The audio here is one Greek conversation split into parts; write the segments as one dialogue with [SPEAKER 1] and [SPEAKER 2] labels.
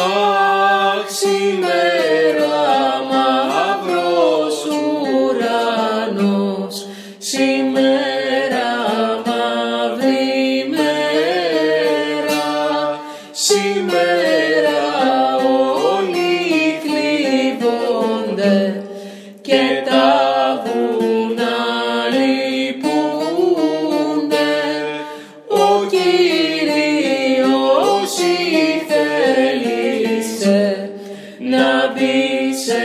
[SPEAKER 1] Αχ, σήμερα μαύρος ουρανός, σήμερα μαύρη μέρα, σήμερα όλοι θλίβονται και τα βουνά λυπούνται. Ο Κύριος ηθέλησε να μπει σε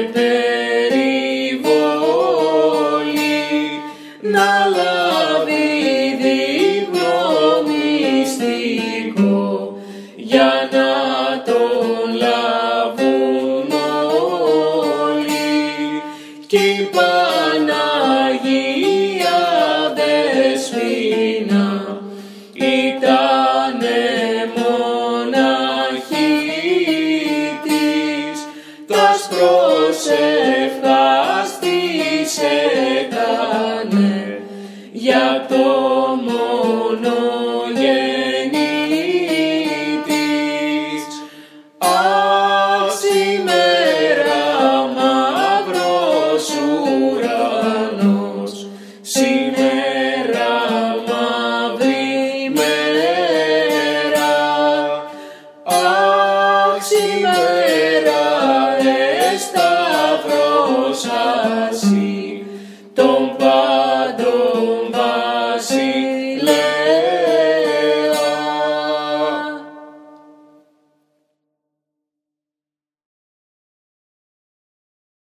[SPEAKER 1] περιβόλη, να λάβει δείπνο μυστικό για να τον λάβουν όλοι. Κι η Παναγία Δεσποινα ήτανε μοναχή της, τας προσευχάς της έκανε για το μονογενή της. Αχ, σήμερα μαύρος ουρανός, σήμερα